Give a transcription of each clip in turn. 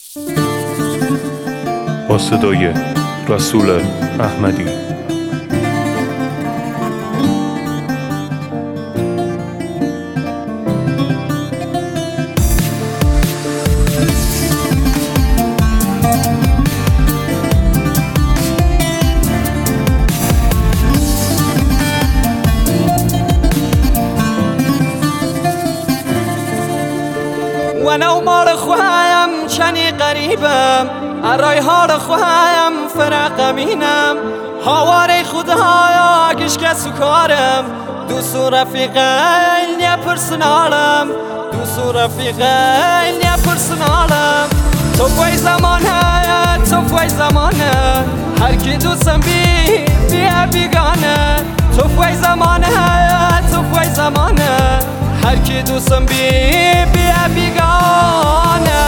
با صدای رسول احمدی. ونو مال خوایم چنی قریبم ارای حال خوایم فرقمینم هواره خدایا گشک سکارم دوست و رفیقین یا پرسنالم دوست و رفیقین یا پرسنالم تو فوی زمانه تو فوی زمانه هر کی دوستم بیا بیگانه تو فوی زمانه تو فوی زمانه هر کی دوستم بیا بیگانه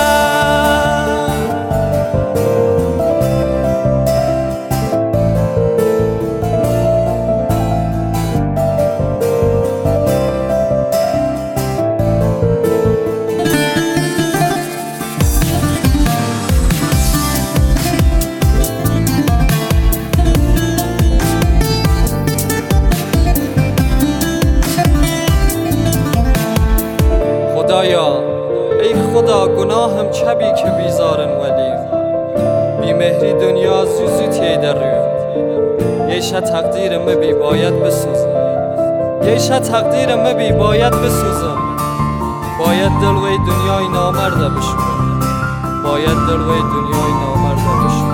خدایا ای خدا گناهم چبی که بیزارن ولیم بیمهری دنیا زوزو تیده رویم یشا تقدیرم بی باید بسوزم یشا تقدیرم بی باید بسوزم باید دلوی دنیای نامرده بشم باید دلوی دنیای نامرده بشم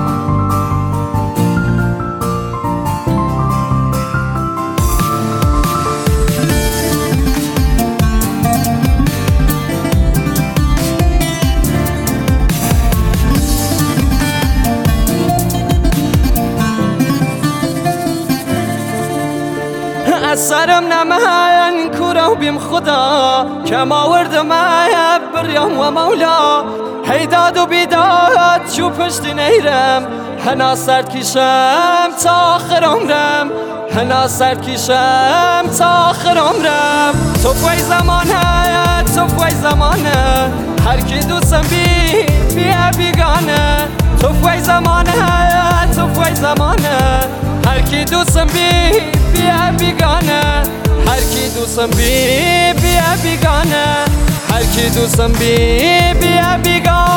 از سرم نمهن کورو بیم خدا کم آوردم بریام و مولا هیداد و بیداد چو پشتی نیرم هنا سرد کشم تا آخر عمرم هنا سرد کشم تا آخر عمرم تو فوی زمانه تو فوی زمانه هر کی دوستم بیا بیگانه تو فوی زمانه تو فوی زمانه هر کی دوستم بیا بیگانه هر کی دوستم بیا بیگانه هر کی دوستم بیا بیگانه